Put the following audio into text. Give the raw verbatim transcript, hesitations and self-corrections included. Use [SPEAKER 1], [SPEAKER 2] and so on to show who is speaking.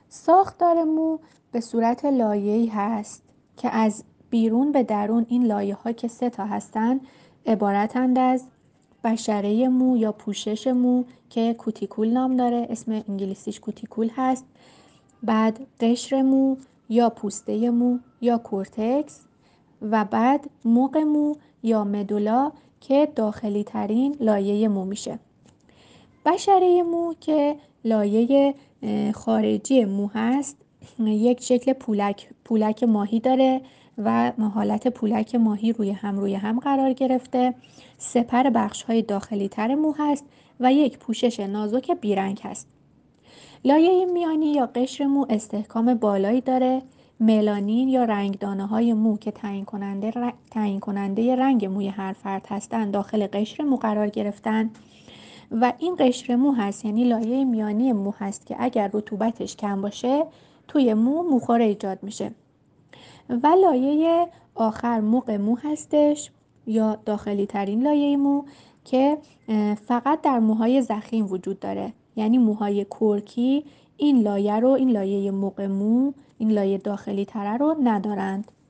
[SPEAKER 1] ساختار مو به صورت لایه‌ای هست که از بیرون به درون این لایه‌ها که سه تا هستن عبارتند از بشره مو یا پوشش مو که کوتیکول نام داره، اسم انگلیسیش کوتیکول هست. بعد قشر مو یا پوسته مو یا کورتکس و بعد مق مو یا مدولا که داخلی ترین لایه مو میشه. بشره مو که لایه خارجی مو هست یک شکل پولک پولک ماهی داره و حالت پولک ماهی روی هم روی هم قرار گرفته. سپر بخش های داخلی تر مو هست و یک پوشش نازک بیرنگ هست. لایه میانی یا قشر مو استحکام بالایی داره. ملانین یا رنگدانه های مو که تعیین کننده ر... تعیین کننده رنگ موی هر فرد هستند داخل قشر مو قرار گرفتن و این قشر مو هست، یعنی لایه میانی مو هست که اگر رطوبتش کم باشه توی مو موخوره ایجاد میشه. و لایه آخر مق مو هستش یا داخلی ترین لایه مو که فقط در موهای ضخیم وجود داره، یعنی موهای کرکی این لایه رو این لایه مق مو این لایه داخلی تره رو ندارند.